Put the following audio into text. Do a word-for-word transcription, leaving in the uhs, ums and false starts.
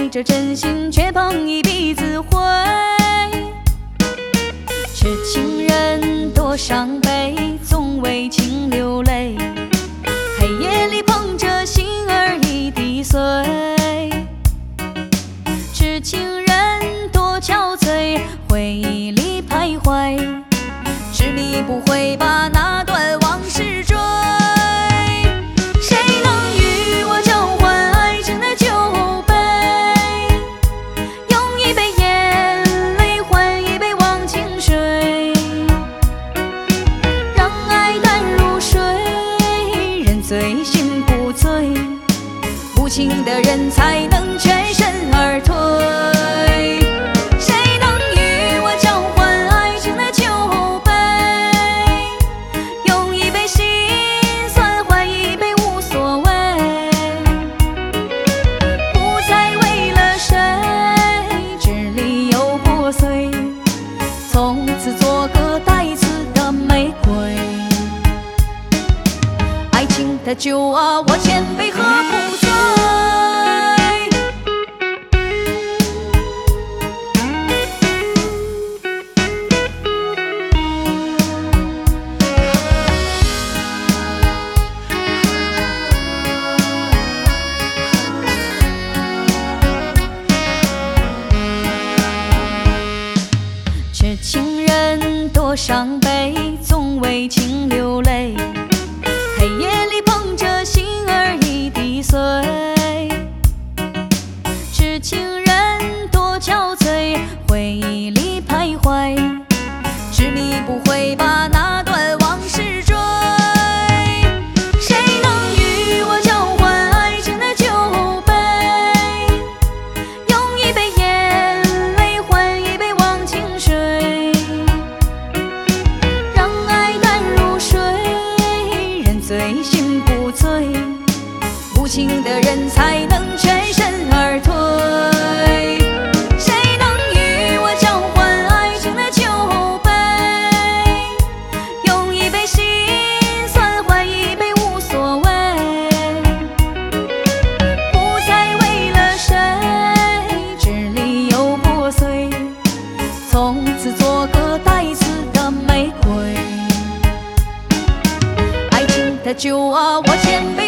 怀着真心，却碰一鼻子灰。痴情人多伤悲，总为情流泪。黑夜里捧着心儿一滴碎。痴情人多憔悴，回忆里徘徊，执迷不悔把那段往事追。谁能与我交换爱情的酒杯？用一杯眼泪换一杯忘情水，让爱淡如水，人醉心不醉，无情的人才能全身而退。谁能与我交换爱情的酒杯？用一杯心酸换一杯无所谓，不再为了谁支离又破碎，从此做个带刺的玫瑰。爱情的酒啊，我千杯喝不醉。痴情人多伤悲，总为情流泪。黑夜里捧着心儿一滴碎。痴情人多憔悴，回忆里徘徊，执迷不悔把那段往事追。谁能与我交换爱情的酒杯？用一杯眼泪换一杯忘情水，让爱淡如水，人醉心不醉，无情的人才能全身而退。谁能与我交换爱情的酒杯？用一杯心酸换一杯无所谓，不再为了谁支离又破碎，从此做个带刺的玫瑰。爱情的酒啊，我千杯